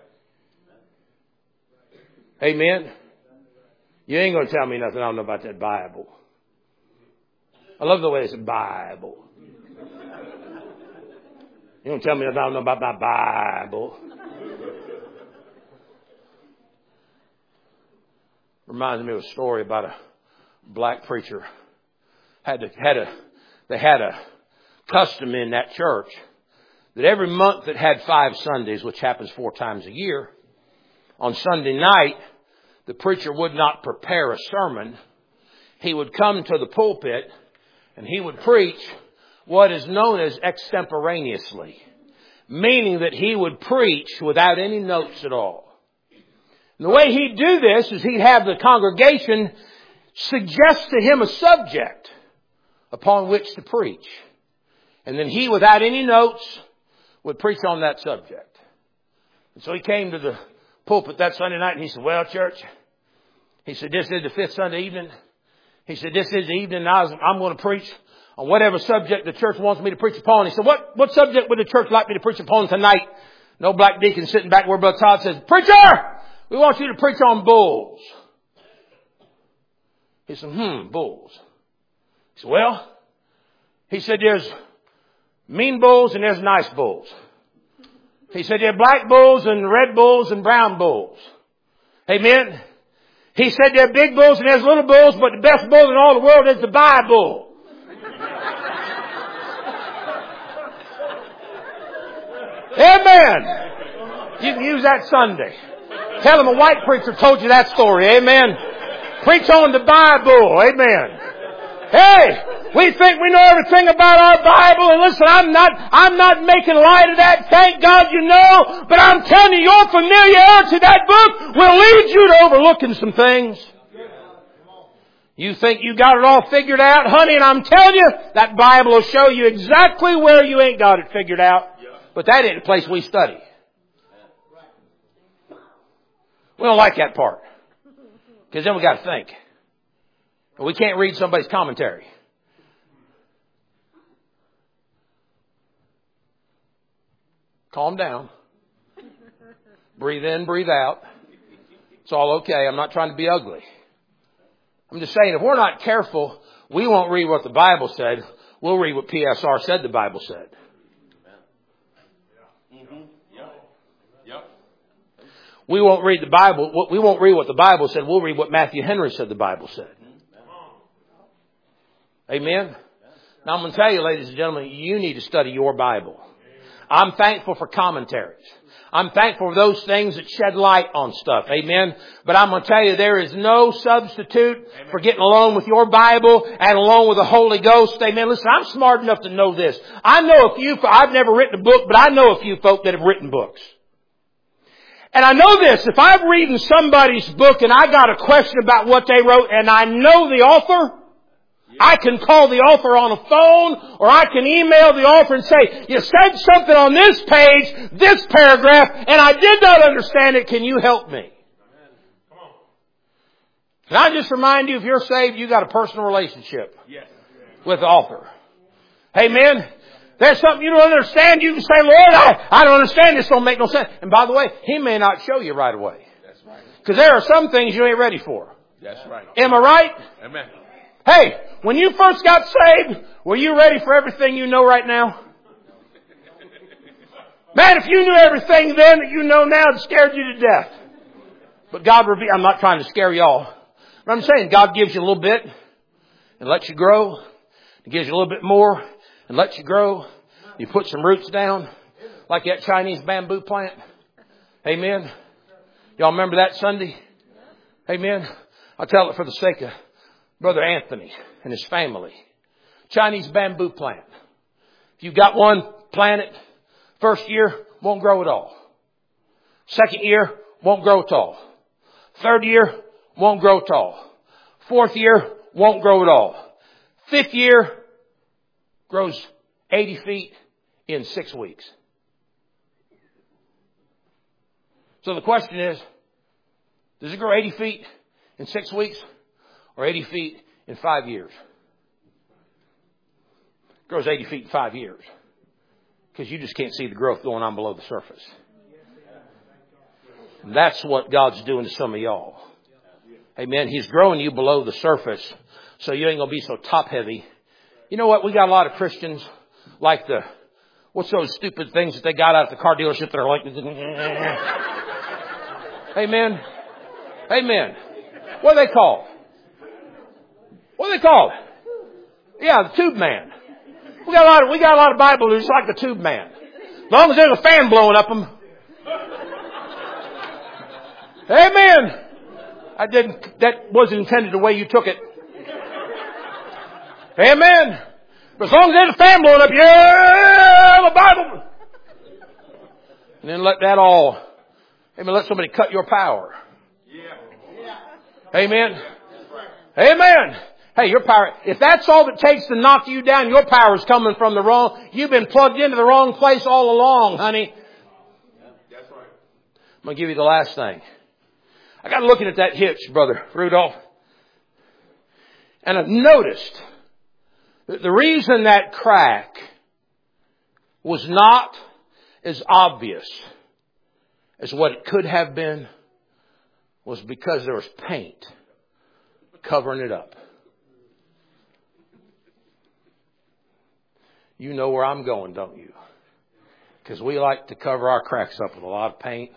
Yeah. Amen. You ain't going to tell me nothing I don't know about that Bible. I love the way it's Bible. You don't tell me nothing I don't know about my Bible. Reminds me of a story about a black preacher. Had to, had a, they had a custom in that church that every month it had five Sundays, which happens four times a year. On Sunday night, the preacher would not prepare a sermon. He would come to the pulpit and he would preach what is known as extemporaneously, meaning that he would preach without any notes at all. And the way he'd do this is he'd have the congregation suggest to him a subject upon which to preach. And then he, without any notes, would preach on that subject. And so he came to the pulpit that Sunday night and he said, well, church, he said, this is the fifth Sunday evening. He said, this is the evening and I was, I'm going to preach on whatever subject the church wants me to preach upon. He said, what, what subject would the church like me to preach upon tonight? No black deacon sitting back where Brother Todd says, preacher, we want you to preach on bulls. He said, hmm, bulls. He said, well, he said, there's mean bulls and there's nice bulls. He said, there are black bulls and red bulls and brown bulls. Amen. He said, there are big bulls and there's little bulls, but the best bull in all the world is the Bible. Amen. You can use that Sunday. Tell them a white preacher told you that story. Amen. Preach on the Bible. Amen. Hey, we think we know everything about our Bible, and listen, I'm not, I'm not making light of that. Thank God you know, but I'm telling you, your familiarity to that book will lead you to overlooking some things. You think you got it all figured out, honey, and I'm telling you, that Bible will show you exactly where you ain't got it figured out. But that ain't the place we study. We don't like that part. Because then we got to think. We can't read somebody's commentary. Calm down. Breathe in, breathe out. It's all okay. I'm not trying to be ugly. I'm just saying, if we're not careful, we won't read what the Bible said. We'll read what P S R said the Bible said. We won't read the Bible. We won't read what the Bible said. We'll read what Matthew Henry said the Bible said. Amen. Now I'm going to tell you, ladies and gentlemen, you need to study your Bible. I'm thankful for commentaries. I'm thankful for those things that shed light on stuff. Amen. But I'm going to tell you, there is no substitute Amen. For getting along with your Bible and along with the Holy Ghost. Amen. Listen, I'm smart enough to know this. I know a few, I've never written a book, but I know a few folk that have written books. And I know this, if I'm reading somebody's book and I got a question about what they wrote and I know the author, I can call the author on a phone or I can email the author and say, you said something on this page, this paragraph, and I did not understand it. Can you help me? Can I just remind you, if you're saved, you got a personal relationship with the author. Amen. There's something you don't understand, you can say, Lord, I, I don't understand this, don't make no sense. And by the way, He may not show you right away. That's right. Because there are some things you ain't ready for. That's right. Am I right? Amen. Hey, when you first got saved, were you ready for everything you know right now? Man, if you knew everything then that you know now, it scared you to death. But God revealed, I'm not trying to scare y'all. But I'm saying God gives you a little bit and lets you grow. He gives you a little bit more and lets you grow. You put some roots down like that Chinese bamboo plant. Amen. Y'all remember that Sunday? Amen. I'll tell it for the sake of Brother Anthony and his family. Chinese bamboo plant. If you've got one planted, first year won't grow at all. Second year won't grow at all. Third year won't grow at all. Fourth year won't grow at all. Fifth year grows eighty feet in six weeks. So the question is, does it grow eighty feet in six weeks or eighty feet in five years? It grows eighty feet in five years. Because you just can't see the growth going on below the surface. And that's what God's doing to some of y'all. Amen. He's growing you below the surface so you ain't going to be so top heavy. You know what? We got a lot of Christians like the, what's those stupid things that they got out at the car dealership that are like, amen. Amen. What are they called? What are they called? Yeah, the tube man. We got a lot of, we got a lot of Bible who's like the tube man. As long as there's a fan blowing up them. Amen. I didn't, that wasn't intended the way you took it. Amen. But as long as there's a fan blowing up, yeah, the Bible. And then let that all, amen, let somebody cut your power. Amen. Amen. Hey, your power, if that's all it takes to knock you down, your power is coming from the wrong, you've been plugged into the wrong place all along, honey. That's right. I'm going to give you the last thing. I got looking at that hitch, Brother Rudolph. And I've noticed that the reason that crack was not as obvious as what it could have been was because there was paint covering it up. You know where I'm going, don't you? Because we like to cover our cracks up with a lot of paint.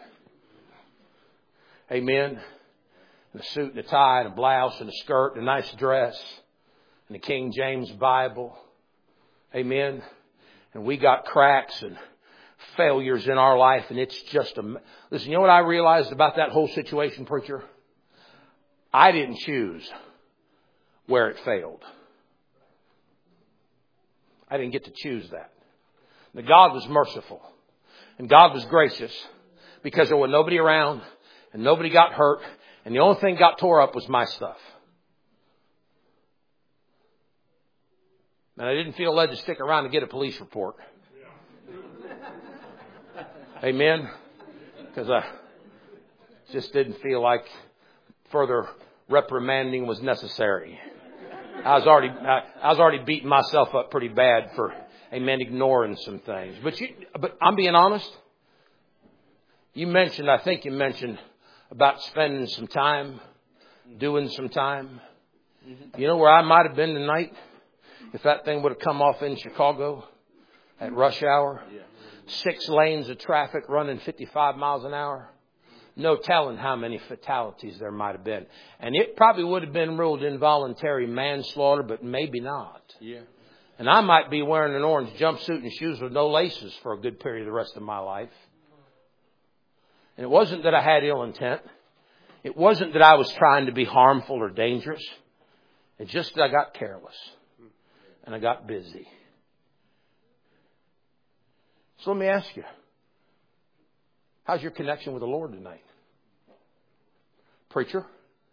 Amen. And a suit and a tie and a blouse and a skirt and a nice dress and a King James Bible. Amen. And we got cracks and failures in our life, and it's just a... Listen, you know what I realized about that whole situation, preacher? I didn't choose where it failed. I didn't get to choose that. But God was merciful. And God was gracious because there was nobody around and nobody got hurt. And the only thing got tore up was my stuff. And I didn't feel led to stick around to get a police report. Amen. Because I just didn't feel like further reprimanding was necessary. I was already, I, I was already beating myself up pretty bad for, amen, ignoring some things. But you, but I'm being honest. You mentioned, I think you mentioned about spending some time, doing some time. You know where I might have been tonight if that thing would have come off in Chicago at rush hour? Six lanes of traffic running fifty-five miles an hour. No telling how many fatalities there might have been. And it probably would have been ruled involuntary manslaughter, but maybe not. Yeah. And I might be wearing an orange jumpsuit and shoes with no laces for a good period of the rest of my life. And it wasn't that I had ill intent. It wasn't that I was trying to be harmful or dangerous. It's just that I got careless. And I got busy. So let me ask you. How's your connection with the Lord tonight? Preacher?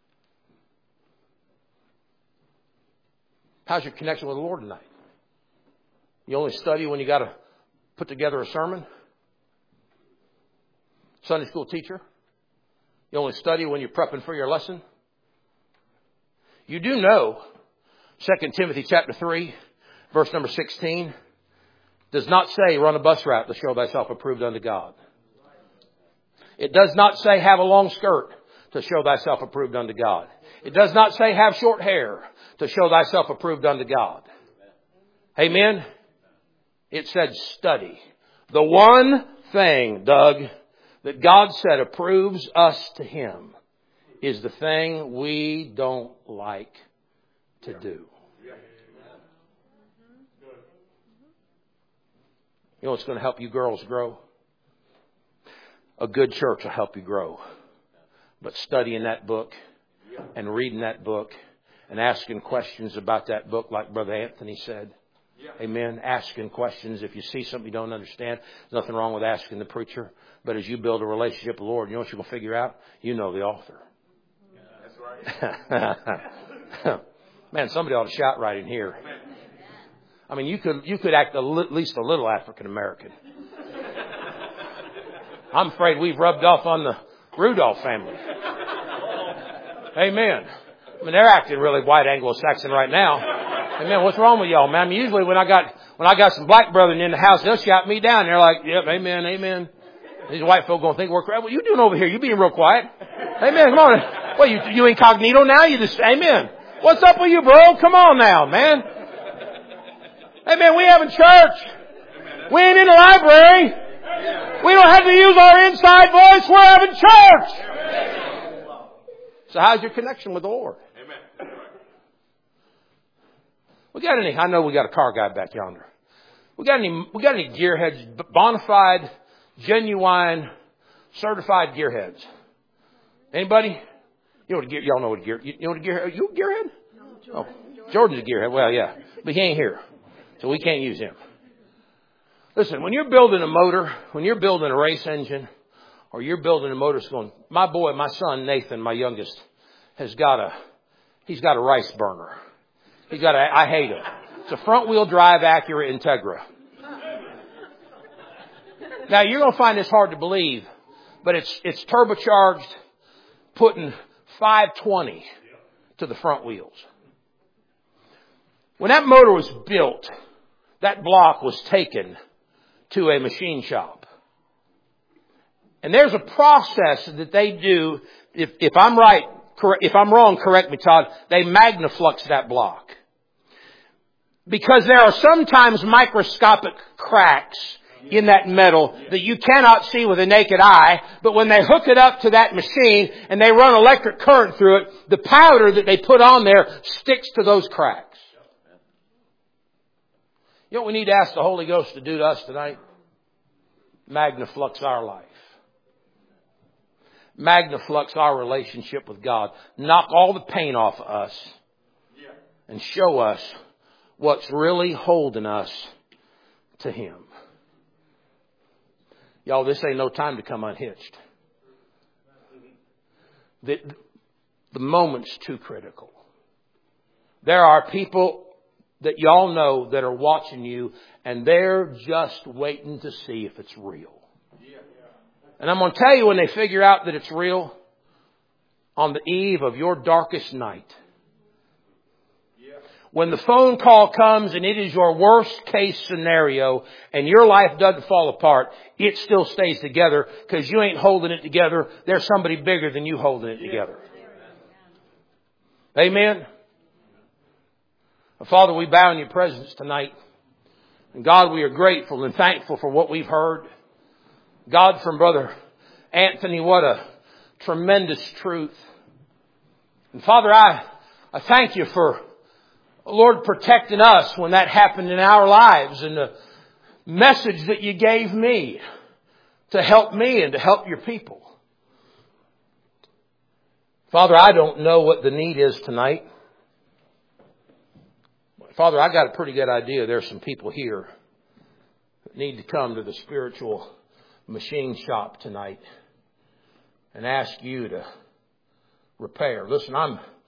How's your connection with the Lord tonight? You only study when you got to put together a sermon? Sunday school teacher? You only study when you're prepping for your lesson? You do know Second Timothy chapter three, verse number sixteen, does not say run a bus route to show thyself approved unto God. It does not say have a long skirt to show thyself approved unto God. It does not say have short hair to show thyself approved unto God. Amen? It said study. The one thing, Doug, that God said approves us to Him is the thing we don't like to do. You know what's going to help you girls grow? A good church will help you grow. But studying that book and reading that book and asking questions about that book, like Brother Anthony said. Amen. Asking questions. If you see something you don't understand, there's nothing wrong with asking the preacher. But as you build a relationship with the Lord, you know what you're going to figure out? You know the author. That's right. Man, somebody ought to shout right in here. I mean, you could you could act a li- at least a little African American. I'm afraid we've rubbed off on the Rudolph family. Amen. I mean, they're acting really white Anglo-Saxon right now. Amen. What's wrong with y'all, man? I mean, usually when I got when I got some black brethren in the house, they'll shout me down. They're like, "Yep, amen, amen." These white folk gonna think we're crazy. What you doing over here? You being real quiet? Amen. Come on. What you you incognito now? You just amen. What's up with you, bro? Come on now, man. Amen. We having church. We ain't in the library. We don't have to use our inside voice. We're having church. So how's your connection with the Lord? Amen. We got any? I know we got a car guy back yonder. We got any? We got any gearheads? Bona fide, genuine, certified gearheads. Anybody? You know what a gear, y'all know what a gear, you know what a gearhead, you a gearhead? No, Jordan. Oh, Jordan's a gearhead. Well, yeah, but he ain't here. So we can't use him. Listen, when you're building a motor, when you're building a race engine, or you're building a motor that's going, my boy, my son, Nathan, my youngest, has got a, he's got a rice burner. He's got a, I hate him. It's a front wheel drive Acura Integra. Now you're going to find this hard to believe, but it's, it's turbocharged, putting five twenty to the front wheels. When that motor was built, that block was taken to a machine shop. And there's a process that they do. If, if I'm right, correct, if I'm wrong, correct me, Todd. They magnaflux that block. Because there are sometimes microscopic cracks in that metal that you cannot see with a naked eye. But when they hook it up to that machine and they run electric current through it, the powder that they put on there sticks to those cracks. You know what we need to ask the Holy Ghost to do to us tonight? Magnaflux our life. Magnaflux our relationship with God. Knock all the paint off of us. And show us what's really holding us to Him. Y'all, this ain't no time to come unhitched. The, the moment's too critical. There are people that y'all know that are watching you, and they're just waiting to see if it's real. And I'm going to tell you, when they figure out that it's real, on the eve of your darkest night, when the phone call comes and it is your worst case scenario and your life doesn't fall apart, it still stays together because you ain't holding it together. There's somebody bigger than you holding it together. Amen. Father, we bow in your presence tonight. And God, we are grateful and thankful for what we've heard. God, from Brother Anthony, what a tremendous truth. And Father, I, I thank you for, Lord, protecting us when that happened in our lives, and the message that you gave me to help me and to help your people. Father, I don't know what the need is tonight. Father, I got a pretty good idea. There's some people here that need to come to the spiritual machine shop tonight and ask you to repair. Listen, I'm